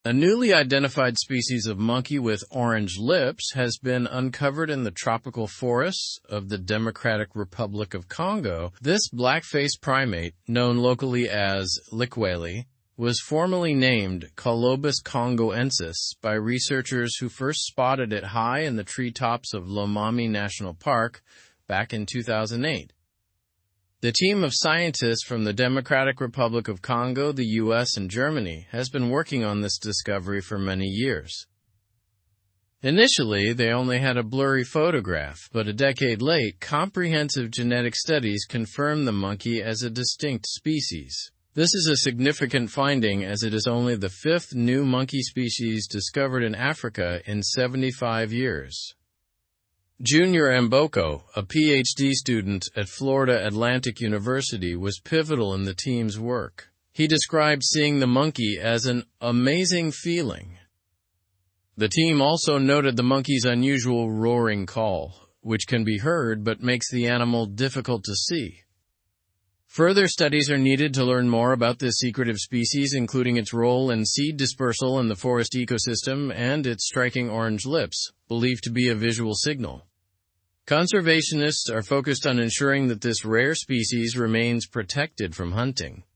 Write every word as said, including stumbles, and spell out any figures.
A newly identified species of monkey with orange lips has been uncovered in the tropical forests of the Democratic Republic of Congo. This black-faced primate, known locally as likwele, was formerly named Colobus congoensis by researchers who first spotted it high in the treetops of Lomami National Park back in two thousand eight. The team of scientists from the Democratic Republic of Congo, the U S, and Germany has been working on this discovery for many years. Initially, they only had a blurry photograph, but a decade late, comprehensive genetic studies confirmed the monkey as a distinct species. This is a significant finding as it is only the fifth new monkey species discovered in Africa in seventy-five years. Junior Mboko, a P H D student at Florida Atlantic University, was pivotal in the team's work. He described seeing the monkey as an amazing feeling. The team also noted the monkey's unusual roaring call, which can be heard but makes the animal difficult to see. Further studies are needed to learn more about this secretive species, including its role in seed dispersal in the forest ecosystem and its striking orange lips, believed to be a visual signal. Conservationists are focused on ensuring that this rare species remains protected from hunting.